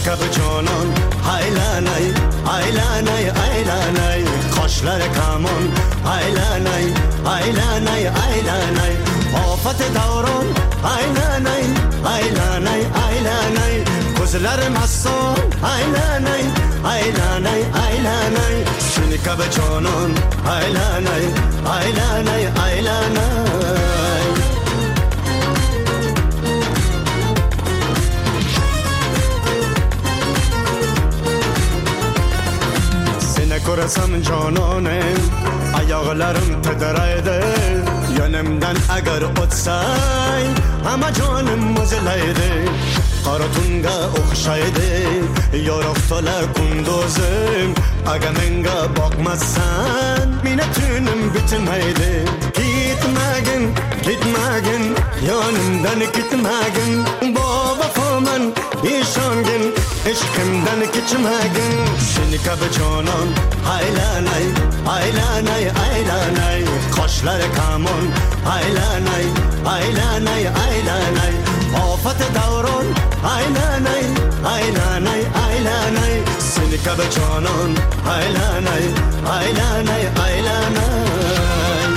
Şinikab canan haylanay haylanay haylanay Kaşlar kaman haylanay haylanay haylanay Afat davran haylanay haylanay haylanay Gözler masson haylanay haylanay haylanay Şinikab canan haylanay haylanay haylanay Kurasam cananem ayaklarım titreydi Yönümden eğer ötsay ama canım muzlaydı Karatunga okşaydı yoruktola kunduzum Aga menga bakmazsan minnetünüm bitmeydi Gitmegin gitmegin yanımdan gitmegin Baba faman işangin Eşkimden geçmegin Şinikab canan haylanay haylanay haylanay Kaşlar kaman haylanay haylanay haylanay Afat davran haylanay haylanay haylanay Şinikab canan haylanay haylanay haylanay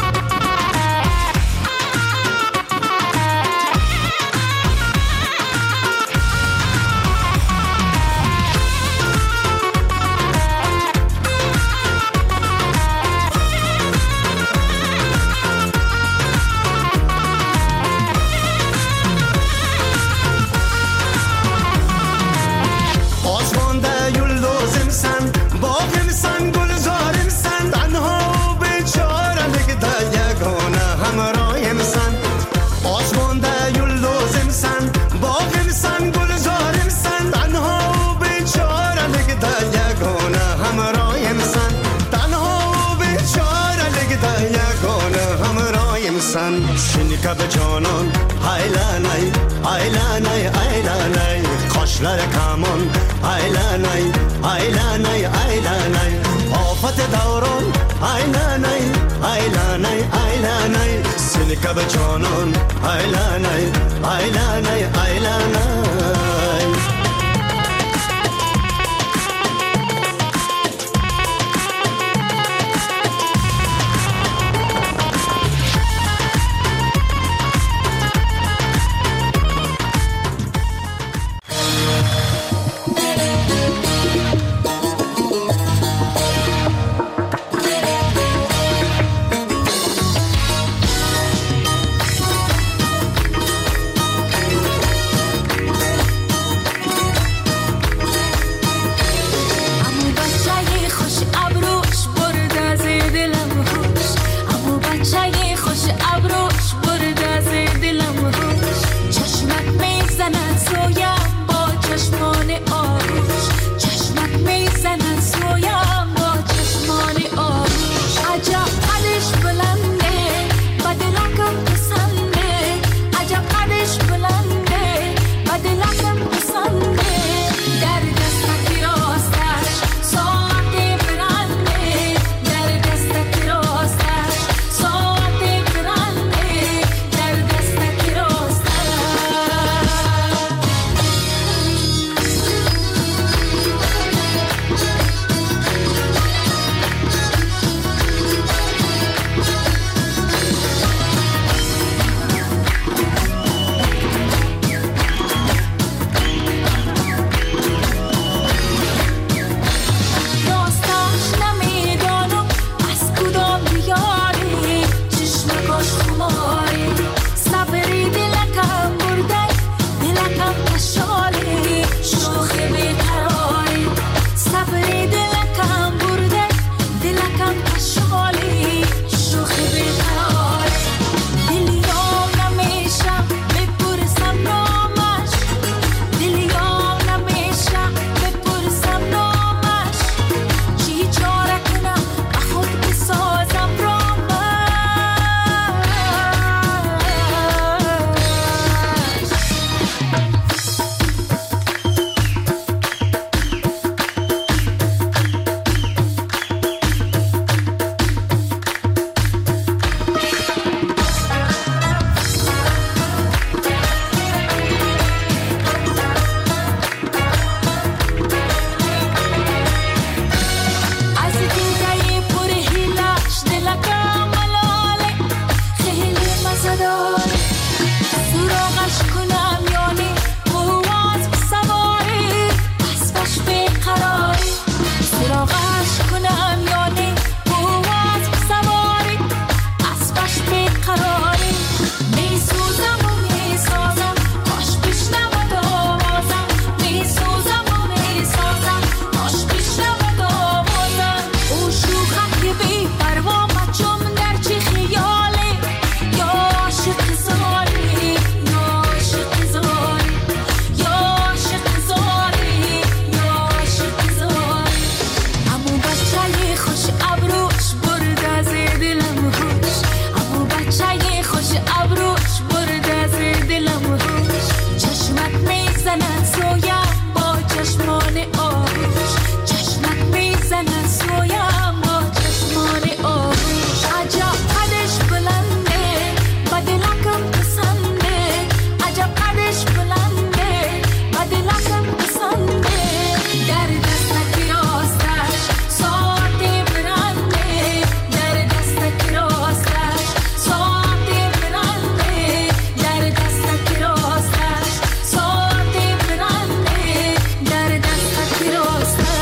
Şinikab canan haylanay haylanay haylanay Kaşlar kaman haylanay haylanay haylanay Afat davran haylanay haylanay haylanay Şinikab canan haylanay haylanay haylanay میزنن سویم با چشمان آغوش، چشمک میزنن سویم با چشمان آغوش. عجب قدش بلنده و دلکم پسنده، عجب قدش بلنده و دلکم پسنده. در دستک راستش ساعتی برنده، در دستک راستش ساعتی برنده، در دستک راستش ساعتی برنده، در دستک راستش.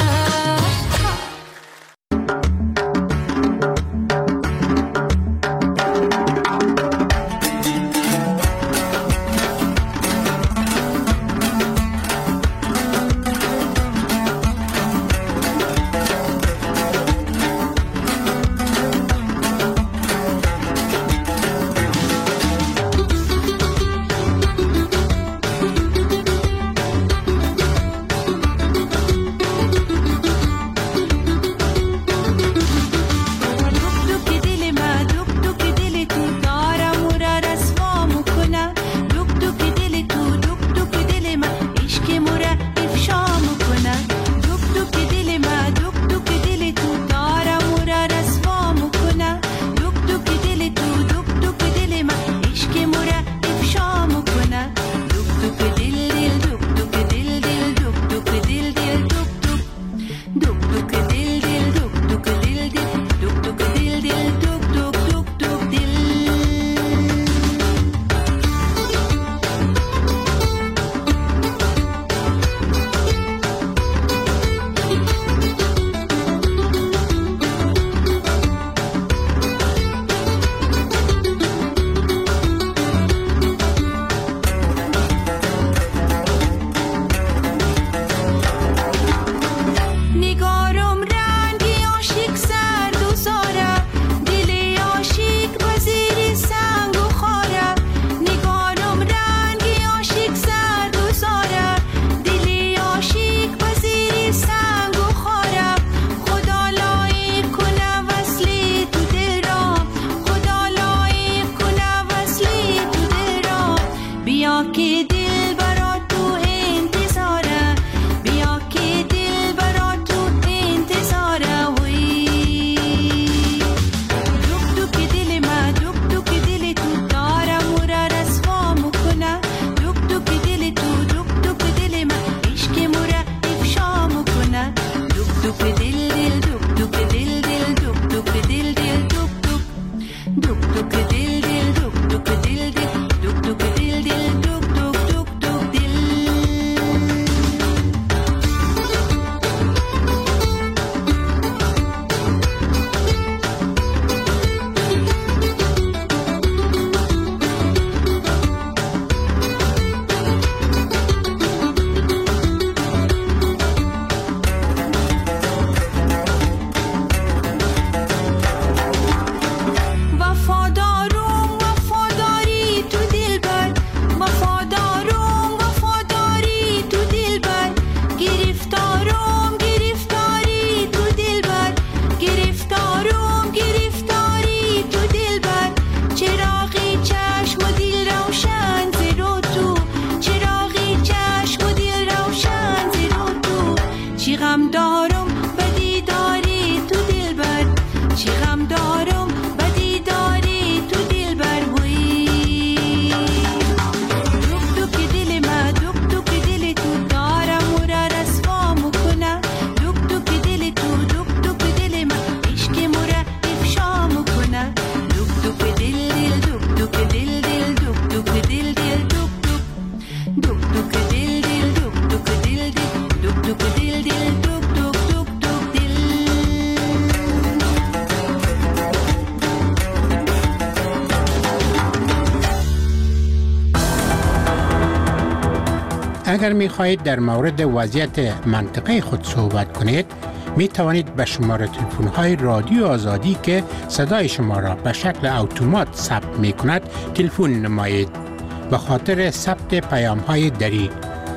اگر می خواهید در مورد وضعیت منطقه خود صحبت کنید، می توانید به شماره تلفن های رادیو آزادی که صدای شما را به شکل اتومات ثبت می کند تلفن نمایید. به خاطر ثبت پیام های دری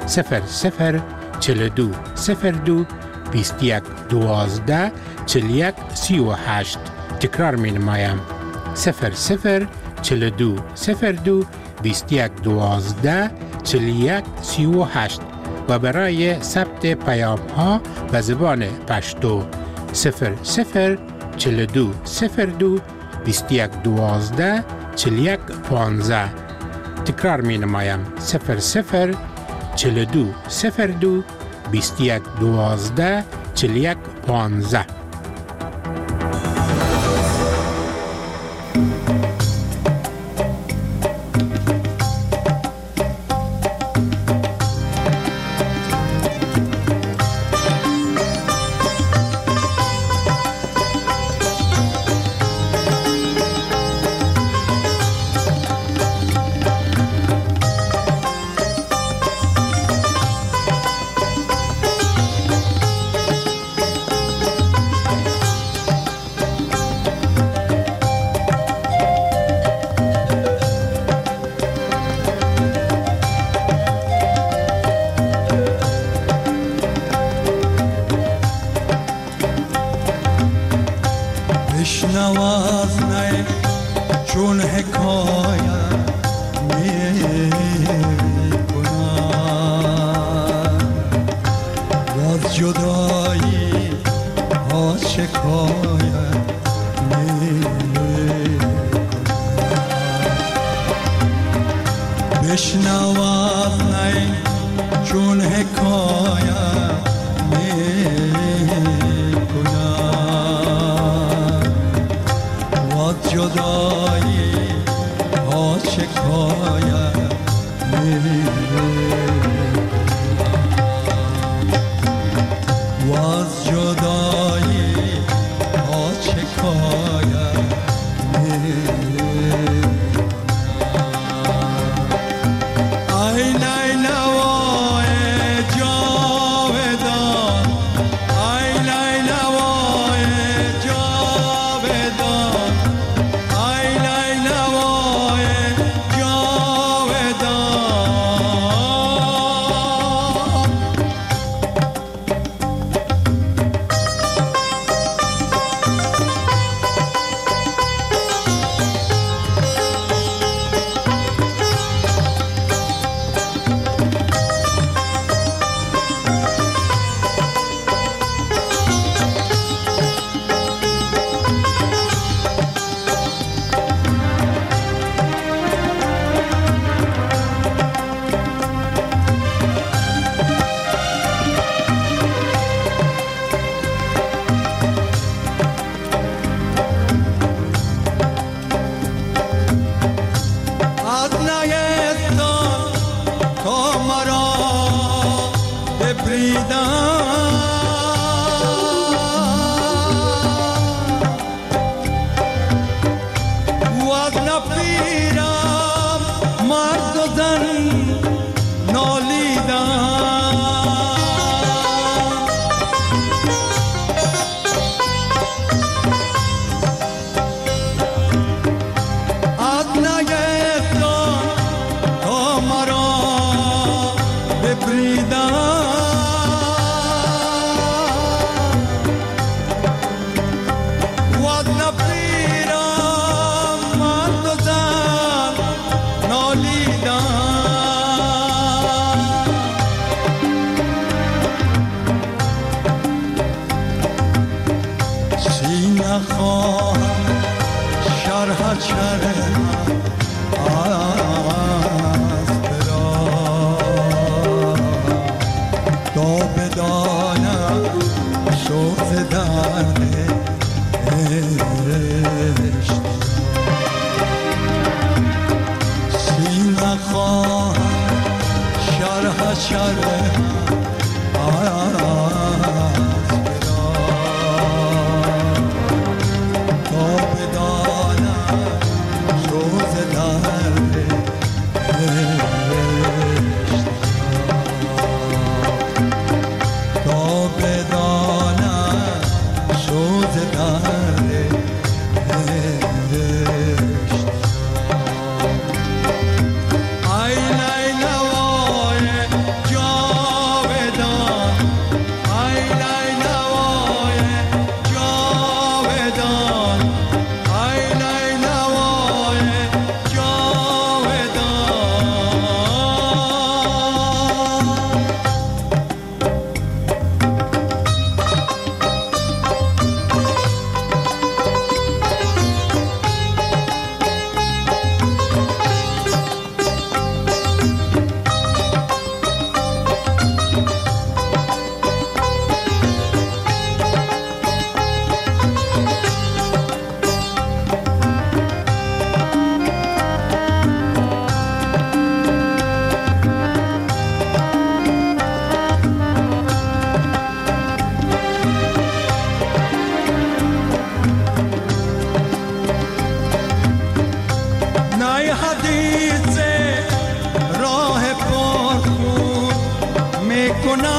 0042 02 21 12 41 38 تکرار می نمایم 0042 02 2112 41 38 و برای ثبت پیام ها به زبان پشتو 00 42 02 2112 41 15. تکرار می نمایم 00 42 02 2112 41 15.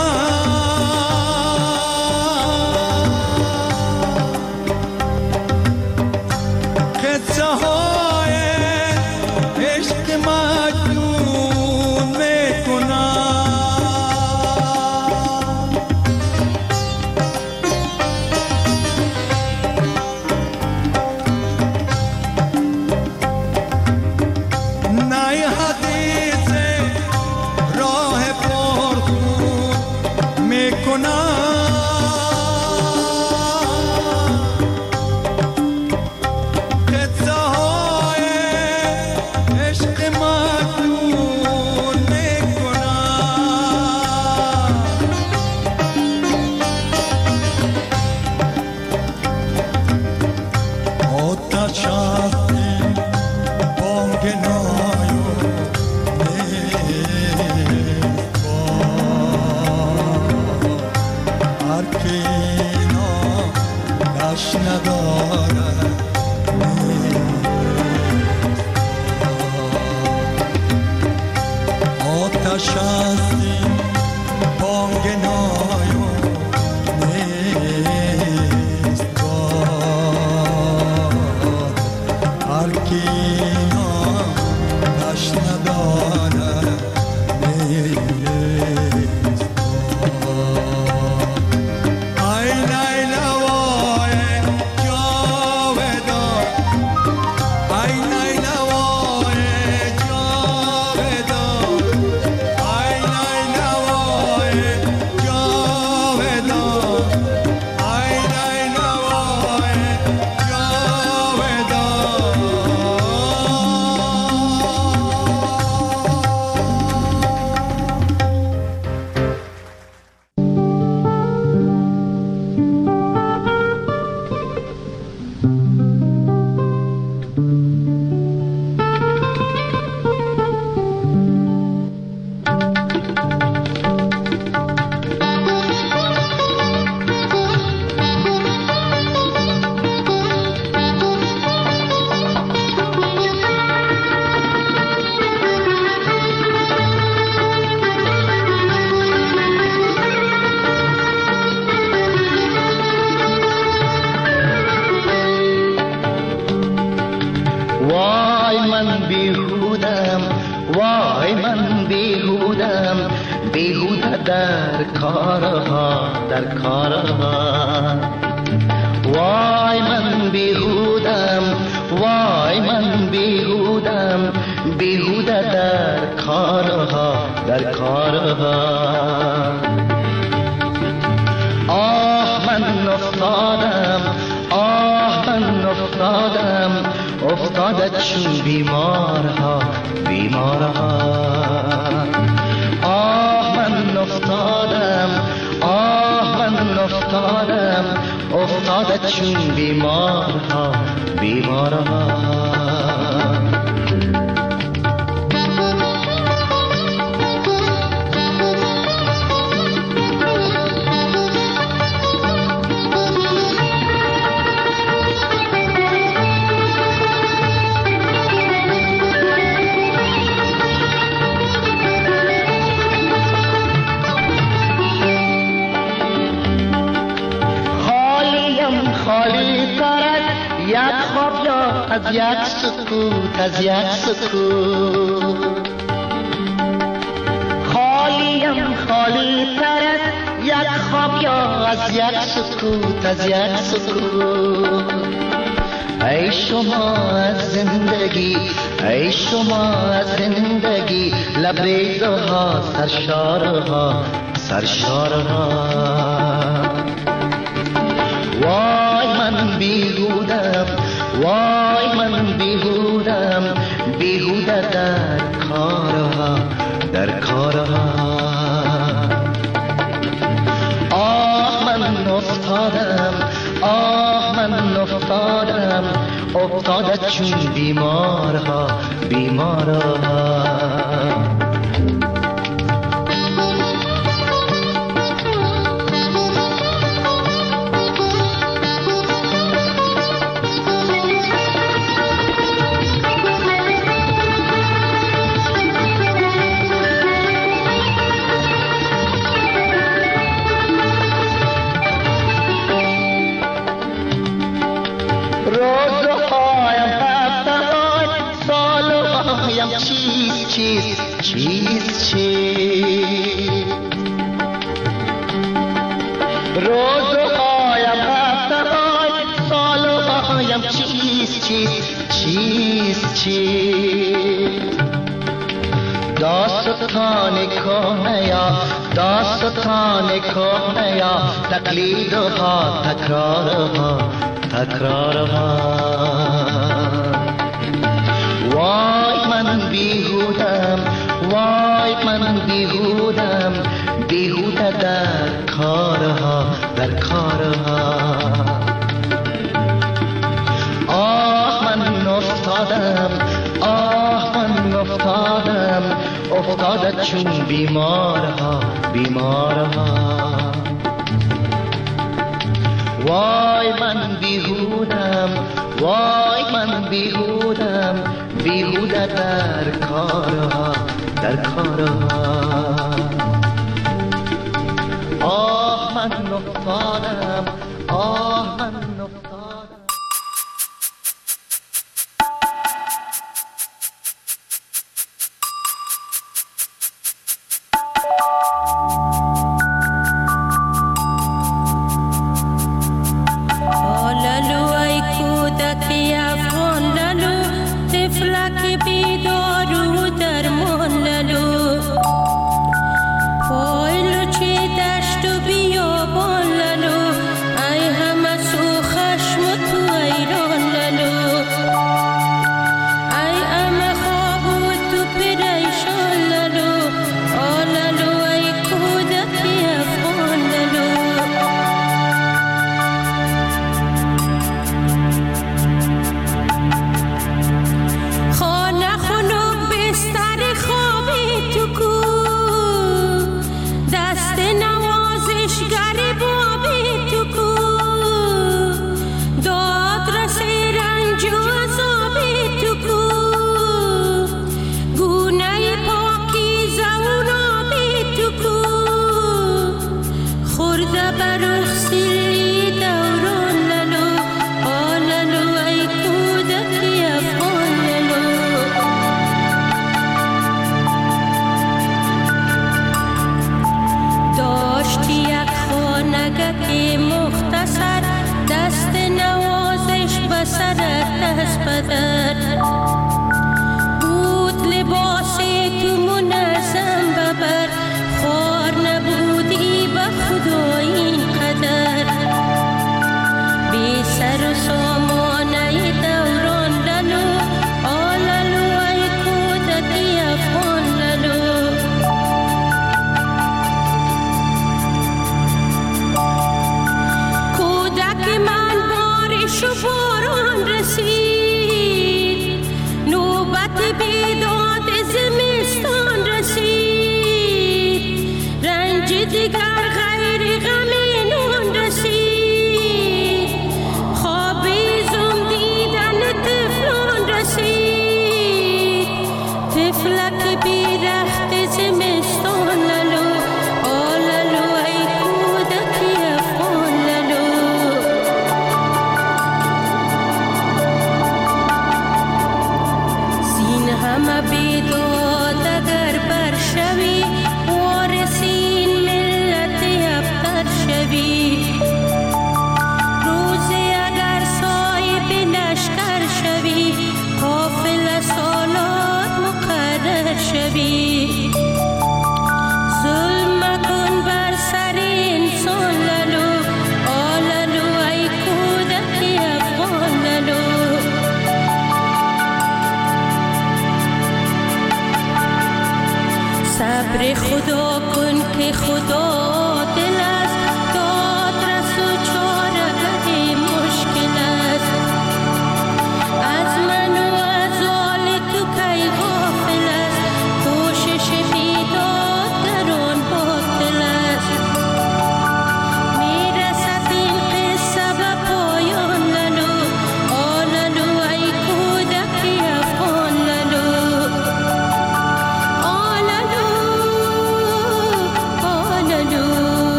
قصه های عشق مجنون میکنم، نه حدیث راه پرخون میکنم، قصه های عشق مجنون میکنم. آتش از این بانگ نایو هر که اینا دش نداره آتش از این بانگ نایو نیست باد، هر که اینا دش نداره نیست باد. ای لیلوای جاودان، ای لیلوای جاودان، ای لیلوای جاودان، ای لیلوای وای من بیهودم، وای من بیهودم، بیهوده در کارها، در کارها. وای من بیهودم، وای من بیهودم، بیهوده در کارها، در کارها. آه من افتادم، آه من افتادم، افتاده چون بیمارها، بیمارها. آه من افتادم، آه من افتادم، افتاده چون بیمارها، بیمارها. خالی ترک یک خواب یا از یک سکوت، از یک سکوت. خالیم خالی ترک یک خواب یا از یک سکوت، از یک سکوت. ای شما از زندگی، ای شما از زندگی، لبریزها، سرشارها، سرشارها. وای من بیهودم، وای من بیهودم، بیهوده در کارها، در کارها. آه من افتادم، آه من افتادم، افتاده چون بیمارها، بیمارها. روزهایم هفته‌های سالهایم چیست داستان کهنه یا تقلیدها تکرارها وای من بیهودم بیهوده در کارها آه من افتاده چون بیمارها وای من بیهودم بیهوده در کارها آه من افتادم شوی وارثین ملت ابتر شوی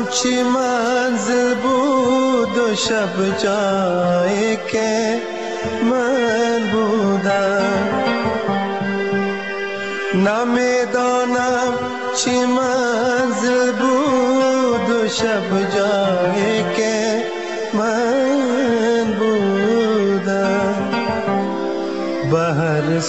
چی منزل بود و شب جایی که من بودم، نمیدانم چی منزل بود و شب جایی که من بودم. بهر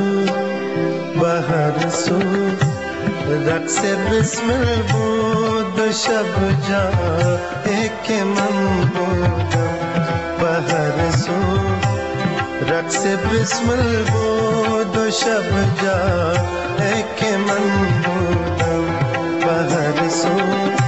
سو رقص بسمل بود و شب جایی که من بودم. بهر سو رقص بسمل بود و شب جایی که من بودم. بهر سو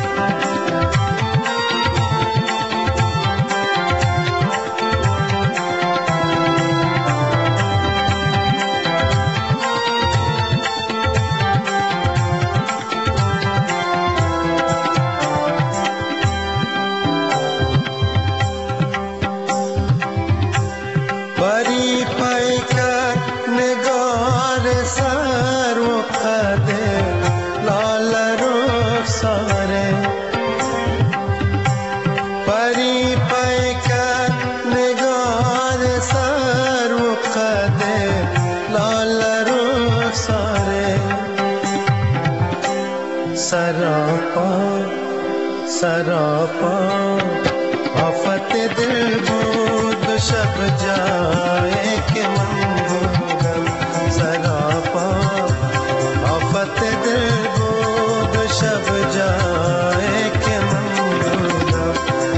سراپا آفت دل بود و شب جایی که من بودم. سراپا آفت دل بود و شب جایی که من بودم.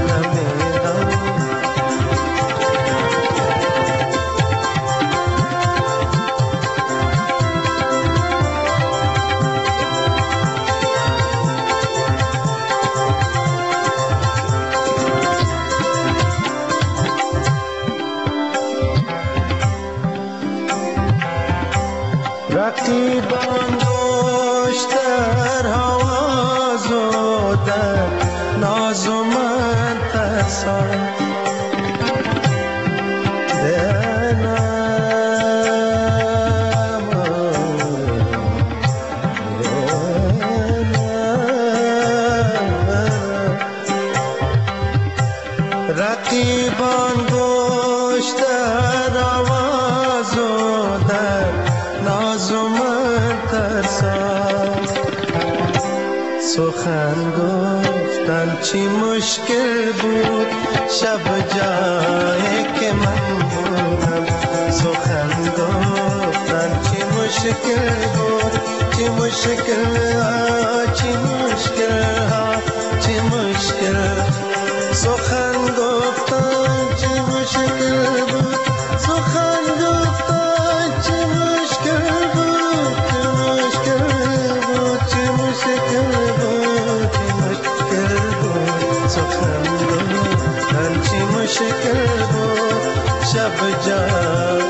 رقیبان گوش در حواز و در ناز و من ترسان رقیبان گوش در حواز و در ناز و من ترسان سخن گفتن چی مشکل بود شب جایی که من بودم. سخن گفتن چی مشکل بود، چی مشکل ها، چی مشکل ها، چی مشکل. سخن گفتن چی مشکل بود، سخن گفتن چی مشکل بود، چی مشکل بود، چی مشکل بود، چی مشکل بود. سخن گفتن چی مشکل بود شب جا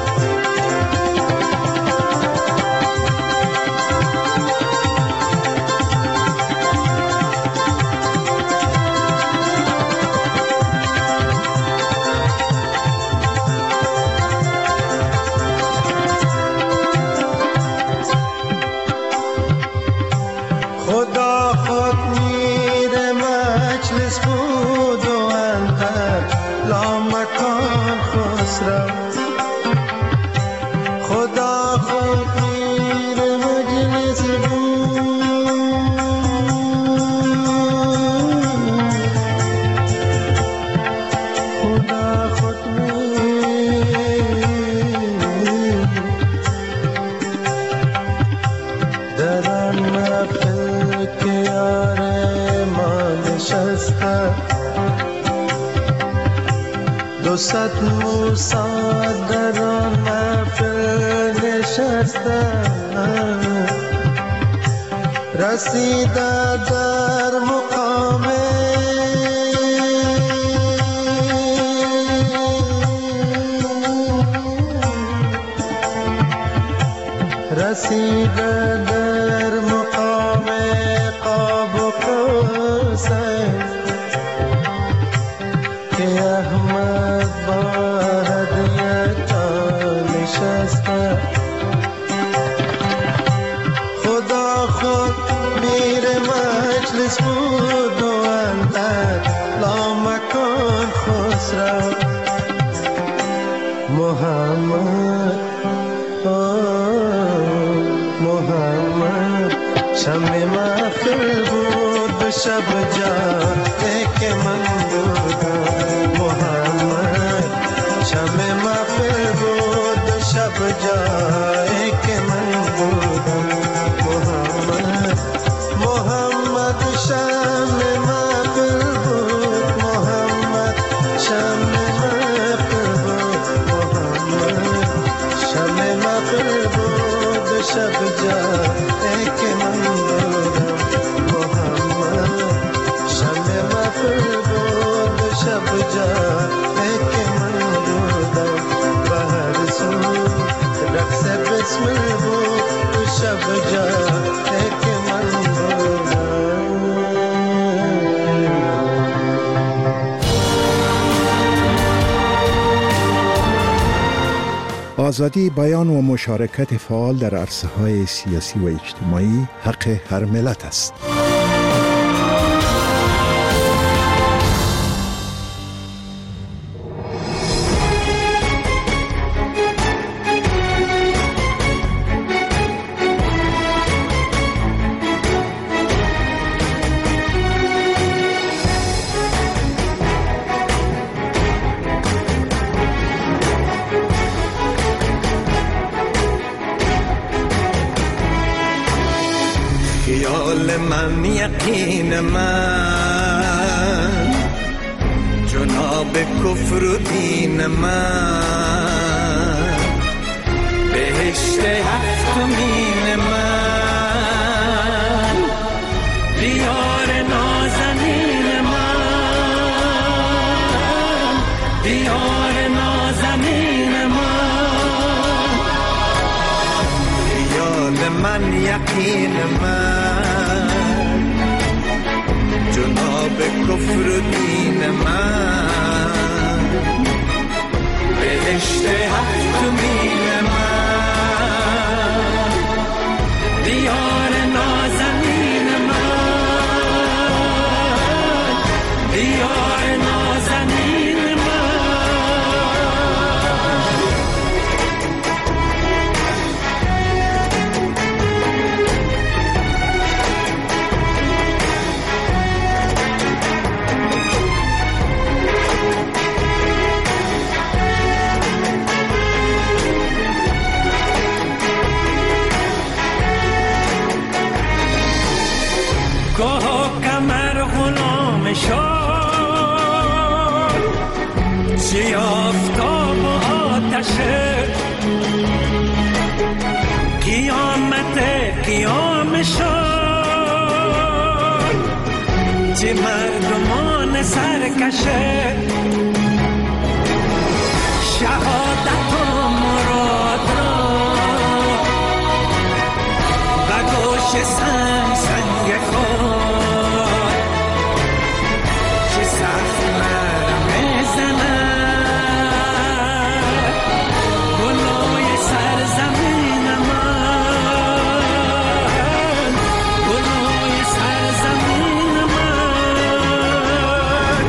خدا خود میر مجلس بود و اندر لامکان خسرو. خدا خود میر مجلس بود خدا خود میر در آن محفل که یار ما نشسته 200 موسی در آن محفل نشسته رسیده در مقام رسیده در مقام قاب و قوسین که احمد با هدیه نشسته. خدا خود میر مجلس بود و شمع محفل بود به شب جاده که من بودم محمد. شمع محفل بود به شب جاده که من بودم محمد. محمد شمع محفل بود محمد. شمع محفل بود محمد. شمع محفل بود به شب جاده که من بودم محمد. شمع محفل بود به شب جاده که من بودم. و هر سو رقص بسمل بود به شب جاده که من بودم. آزادی بیان و مشارکت فعال در عرصه‌های سیاسی و اجتماعی حق هر ملت است. خیال من یقین من جناب کفر و دین من بهشت هفتمین من دیار نازنین من دیار نازنین من خیال من یقین من جناب کفر و دین من بهشت هفتمین من دیار نازنین من دیار نازنین من گاه کمر غلام شد چی آفتاب و آتشه قیامت قیام شد چی مردمان سرکشه شهادت و مراد را و گوش سنگ سنگ خود چه سخت مرمه زند گلوی سرزمین من گلوی سرزمین من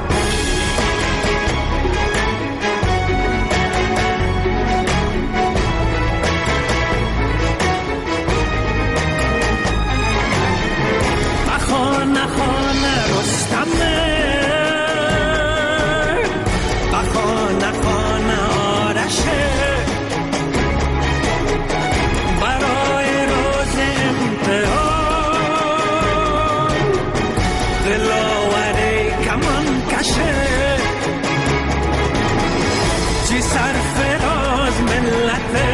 خانه خانه رستمه و خانه خانه آرشه برای روز امتحان دلاور کمان کشه چی سرفراز ملته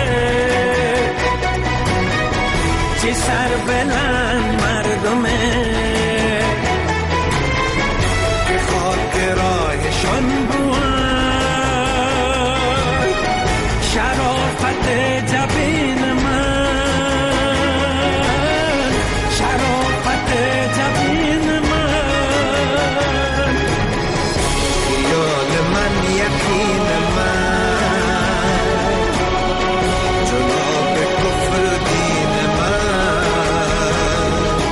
چی سربلند مردمه که خاک راهشان بود شرافت جبین من شرافت جبین من خیال من یقین من جناب کفر دین من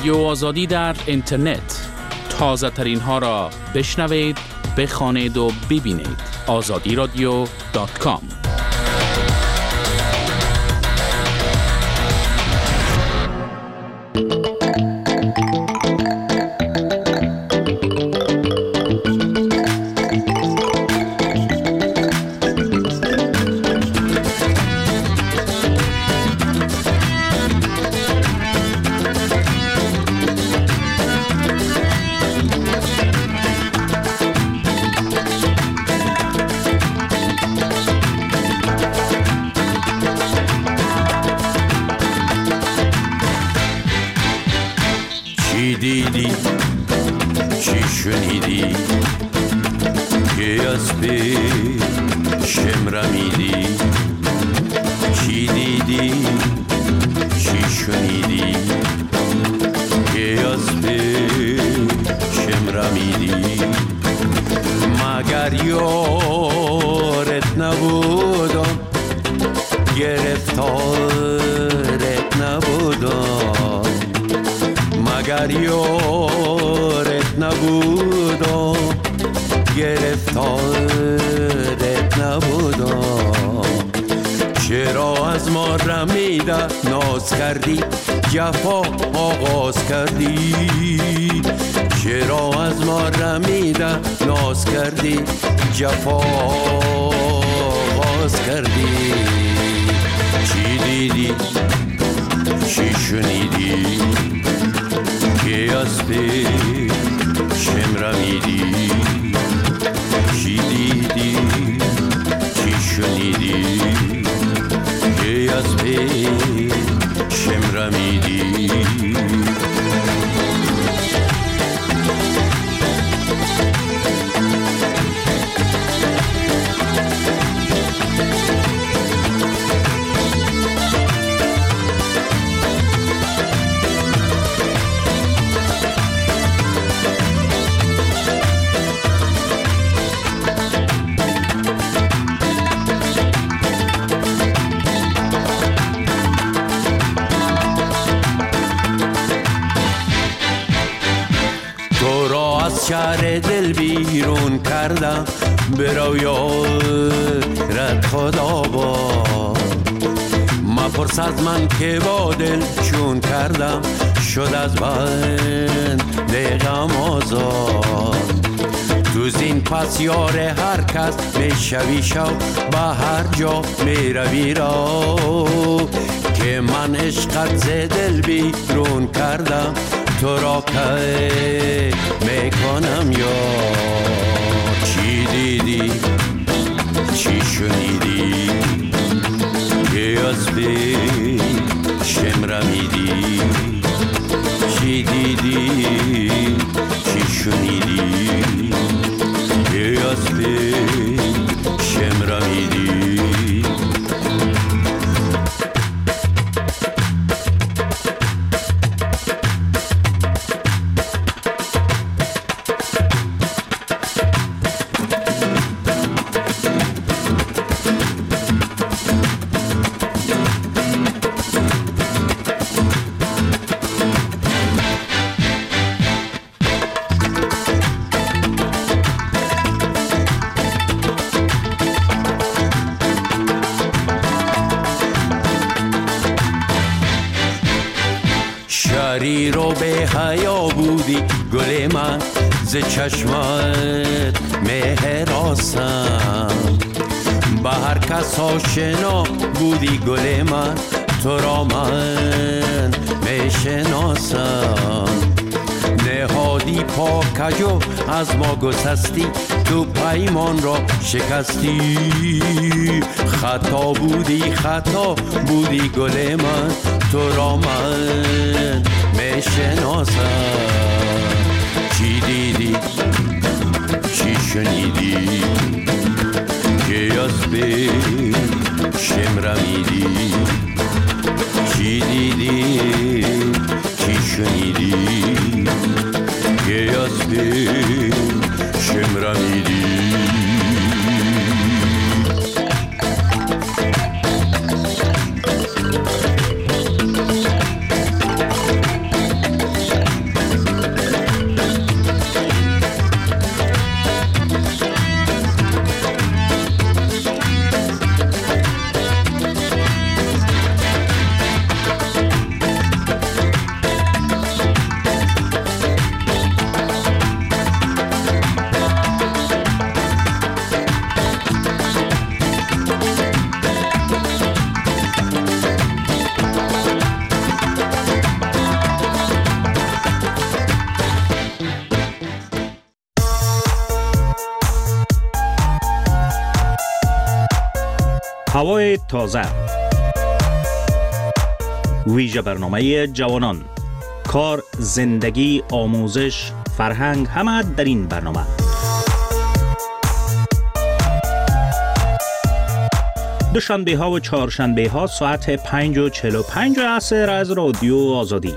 رادیو آزادی در اینترنت. تازه ترین ها را بشنوید، بخوانید و ببینید. azadiradio.com. دیدی چی شنیدی که از پیشم رمیدی؟ چی دیدی چی شنیدی که از پیشم رمیدی؟ مگر یارت نبودم، گرفتارت نبودم، مگر یارت نبودم، گرفتارت نبودم. چرا از ما رمیده ناز کردی، جفا آغاز کردی؟ چرا از ما رمیده ناز کردی، جفا آغاز کردی؟ چی دیدی چی شنیدی که از پیشم رمیدی؟ چی دیدی چی شنیدی که از پیشم رمیدی؟ شهر دل بیرون کردم، برو یارت خدا با مپرس از من که با دل چون کردم، شد از بند غم آزاد. تو زین پس یار هر کس میشوی شو، به هر جا میروی رو که من عشقت ز دل بیرون کردم، تو را که میکنم یار. چی دیدی چی شنیدی که از پیشم رمیدی؟ چی دیدی چی شنیدی که از پیشم رمیدی؟ شری رو به حیا بودی گل من، ز چشمت مهراسم، به هر کس آشنا بودی گل من، تو را من میشناسم. نهادی پاکجو از ما گسستی، تو پیمان را شکستی. خطا بودی گل من، تو را من میشناسم. چی دیدی چی شنیدی که از پیشم رمیدی؟ چی دیدی چی شنیدی که از پیشم رمیدی؟ هوای تازه، ویژه برنامه جوانان، کار، زندگی، آموزش، فرهنگ، همه در این برنامه. دوشنبه ها و چهارشنبه ها ساعت 5:45 عصر از رادیو آزادی.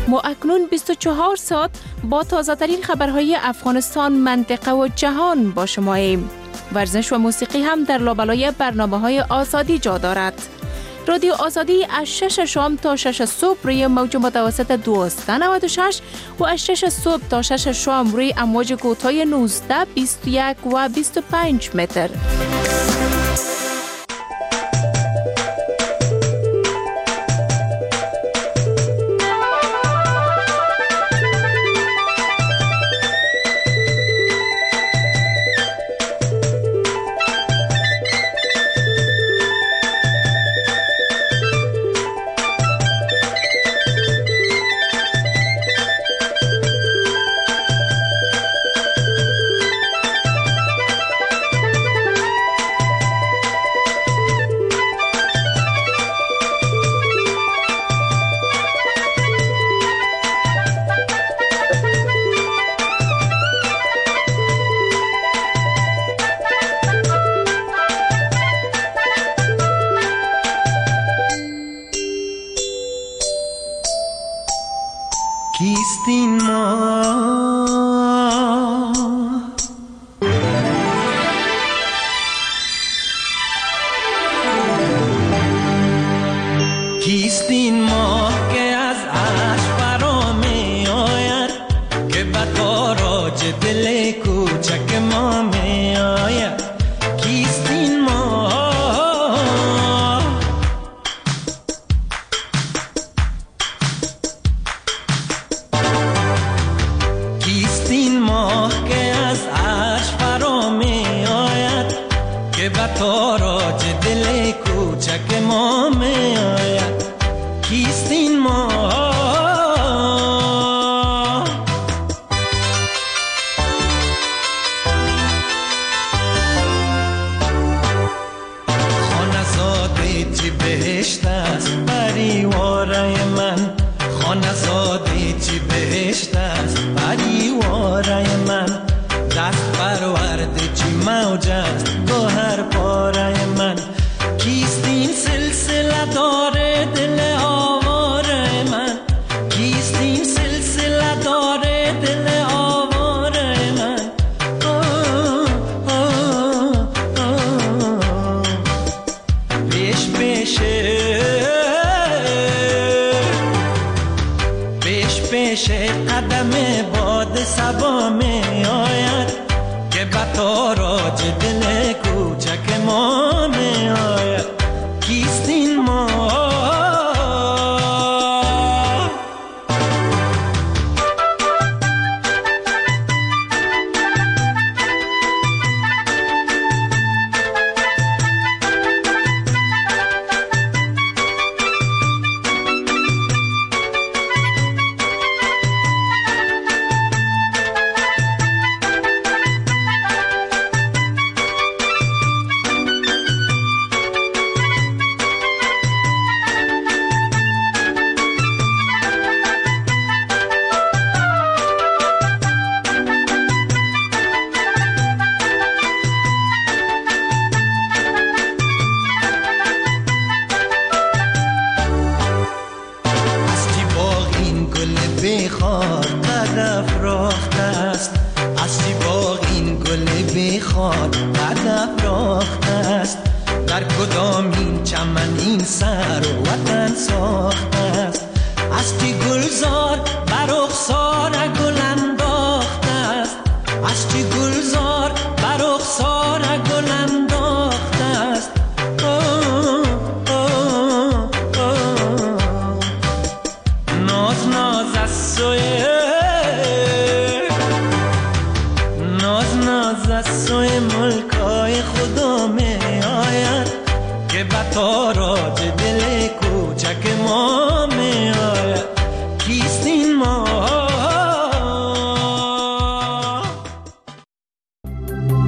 ما اکنون 24 ساعت با تازه ترین خبرهای افغانستان، منطقه و جهان با شماییم. ورزش و موسیقی هم در لابلای برنامه‌های آزادی جا دارد. رادیو آزادی از 6 شام تا 6 صبح روی موج متوسط 1296 و از 6 صبح تا 6 شام روی امواج کوتاه 19، 21 و 25 متر. کیستین ما کیستین ما که از عشق فرا می آید، که به تاراج دل کوچک ما می آید. کیستین ما تاراج دل کوچک ما می آید. کیستین ما خانزاده چی بهشت است پریواره من، خانزاده چی بهشت است پریواره من. دست پرورده چی موج است گوهر پاره من. کیستین سلسله داره دل آواره من، کیستین سلسله داره دل آواره من. پیش پیشه پیش پیشه قدم باد صبا می آید، که به تاراج دل کوچک ما می آید. کیستین ما در کدام این چمن این سر وطن ساخته است. از چی گلزار بر رخسار گل انداخته است، از چی گلزار بر رخسار گل انداخته است. ناز ناز از سوی ناز ناز از سوی ملکای خدا می آید، که به تاراج دل کوچک ما